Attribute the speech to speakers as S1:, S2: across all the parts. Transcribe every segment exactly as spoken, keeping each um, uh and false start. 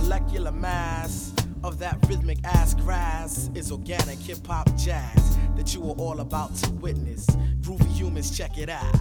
S1: molecular mass of that rhythmic ass grass is organic hip-hop jazz that you are all about to witness. Groovy humans, check it out.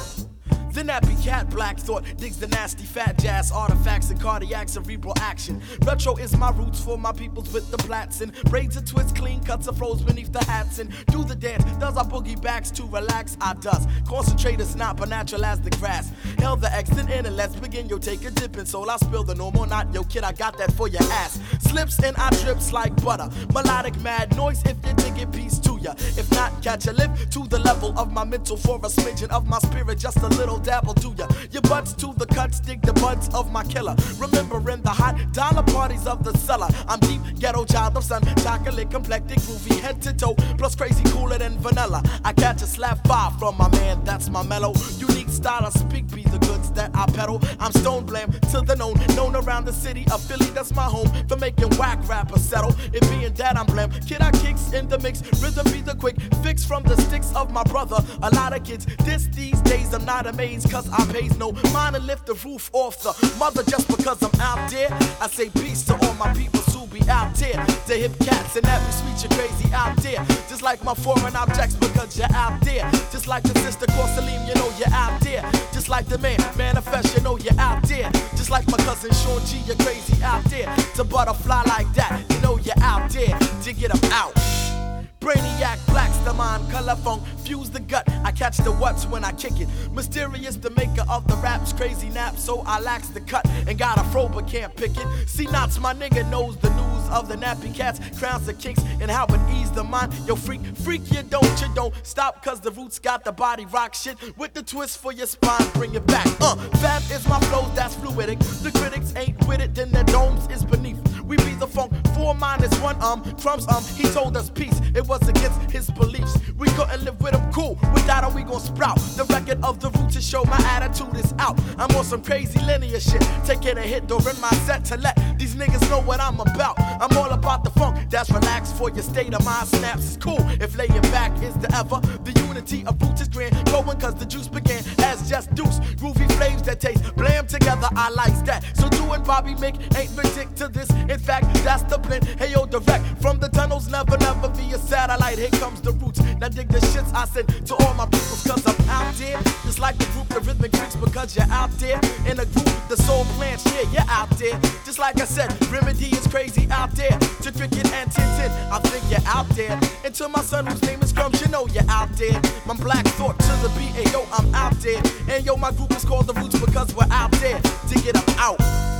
S1: The nappy cat, Black Thought, digs the nasty fat jazz artifacts and cardiac cerebral action. Retro is my roots for my peoples with the plaits and braids and twists, clean cuts of flows beneath the hats and do the dance. Does our boogie backs to relax? I does. Concentrate is not but natural as the grass. Hell the X then in and let's begin. Yo, take a dip in soul. I spill the normal not. Yo, kid, I got that for your ass. Slips and I drips like butter. Melodic mad noise if you dig it, peace to ya. If not, catch a lift to the level of my mental for a smidgen of my spirit. Just a little dabble to ya. Your butts to the cuts, dig the buds of my killer. Remembering the hot dollar parties of the cellar. I'm deep ghetto child of sun, chocolate complected, groovy head to toe, plus crazy cooler than vanilla. I catch a slap five from my man, that's my mellow. Unique style I speak be the goods that I peddle. I'm stone blam to the known, known around the city of Philly, that's my home. For making whack rappers settle, it being that I'm blam. Kid I kicks in the mix, rhythm be the quick fix from the sticks of my brother. A lot of kids this these days, I'm not amazed cause I pays no mind to lift the roof off the mother just because I'm out there. I say peace to all my people who be out there. The hip cats and every sweet you're crazy out there. Just like my foreign objects because you're out there. Just like the sister Corsaline, you know you're out there. Just like the man, Manifest, you know you're out there. Just like my cousin Sean G, you're crazy out there. To butterfly like that, you know you're out there. To get them out. Brainiac blacks the mind, color funk, fuse the gut. I catch the what's when I kick it. Mysterious, the maker of the raps, crazy nap, so I lax the cut and got a fro but can't pick it. See knots, my nigga knows the news of the nappy cats, crowns the kicks, and how it ease the mind. Yo, freak, freak, you don't, you don't stop, cause the roots got the body rock shit with the twist for your spine, bring it back. Uh, fab is my flow, that's fluidic. The critics ain't with it, then the domes is beneath. We be the funk, four minus one, um, crumbs, um, he told us peace. It was against his beliefs. We couldn't live with him cool. Without him, we gon' sprout. The record of the roots to show my attitude is out. I'm on some crazy linear shit. Taking a hit during my set to let these niggas know what I'm about. I'm all about the funk that's relaxed for your state of mind. Snaps is cool if laying back is the ever. The unity of roots is grand. Going cause the juice began as just deuce. Groovy flames that taste blam together. I likes that. So doing Bobby Mick ain't ridiculous to this. In fact, that's the plan. Hey yo, direct from the tunnels, never, never be a satellite. Here comes the roots. Now dig the shits I send to all my peoples cause I'm out there. Just like the group, the rhythmic freaks because you're out there. In a group, the soul plants, yeah, you're out there. Just like I said, Remedy is crazy out there. To cricket and Tintin, I think you're out there. And to my son whose name is Crumbs, you know you're out there. My Black Thought to the B A, yo, I'm out there. And yo, my group is called the Roots because we're out there to get them out.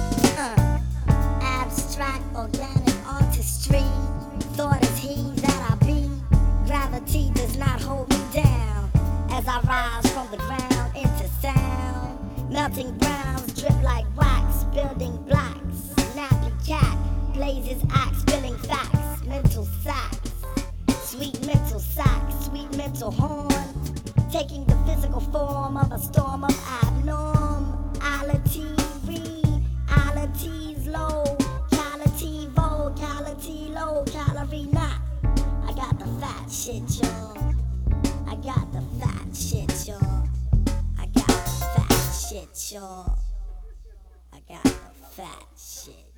S2: Uh, abstract, organic artistry. Thought is he that I be. Gravity does not hold me down as I rise from the ground into sound. Melting browns drip like wax, building blocks. Nappy cat blazes axe, spilling facts. Mental sacks, sweet mental sacks, sweet mental horn. Taking the physical form of a storm of abnormality. Reality's low, quality vogue, quality low, calorie not. I got the fat shit, y'all. I got the fat shit, y'all. I got the fat shit, y'all. I got the fat shit.